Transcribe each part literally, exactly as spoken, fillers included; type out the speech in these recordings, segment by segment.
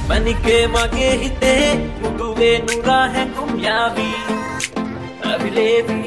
මනිකේ මගේ හිතේ මුදුවේ නුරා හැඟුම් යාවි අවිලේවි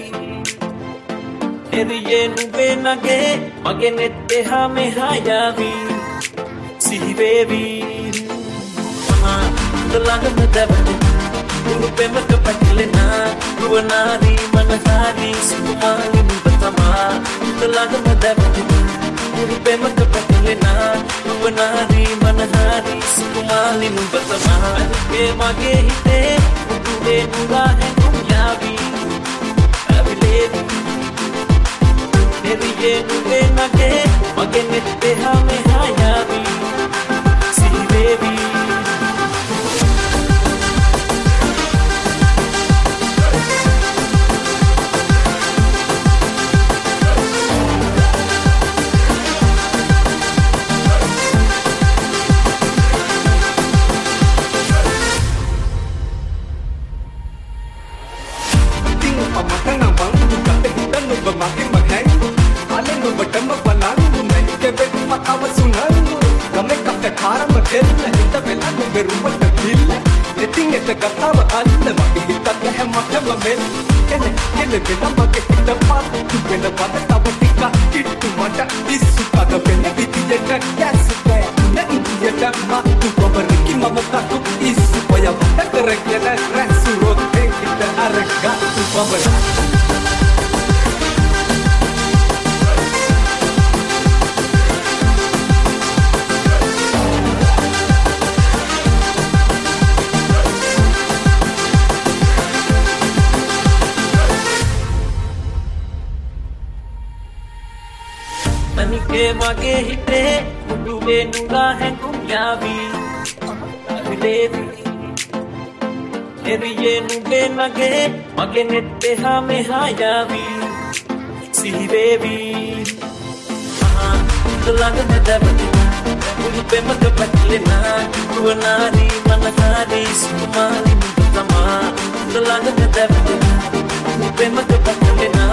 එරියේ නුඹේ නගේ මගේ නෙත් එහා මෙහා යාවි සිහිවේවි මහා ළඟම දැවෙන රුපෙමක පැකිලෙනා රුවනාරි මනසාරි සුකුමාරි නුඹ තමා ළඟම දැවෙන රුපෙමක පැකිලෙනා රුවනාරි මනසාරි සුකුමාරි නුඹ තමා මනිකේ මගේ හිතේ මුදුවේ නුරා හැඟුම් යාවි අවිලේවි එරියේ නුඹේ නගේ මගේ නෙත් එහා මෙහා යාවි සිහිවේවි මනිකේ මගේ හිතේ මුදුවේ නුරා හැඟුම් යාවි අවිලේවි එරියේ නුඹේ නගේ මගේ නෙත් එහා මෙහා යාවි සිහිවේවි මහා ළඟම දැවෙන රුපෙමක පැකිලෙනා රුවනාරි මනසාරි සුකුමාරි නුඹ තමා ළඟම දැවෙන රුපෙමක පැකිලෙනා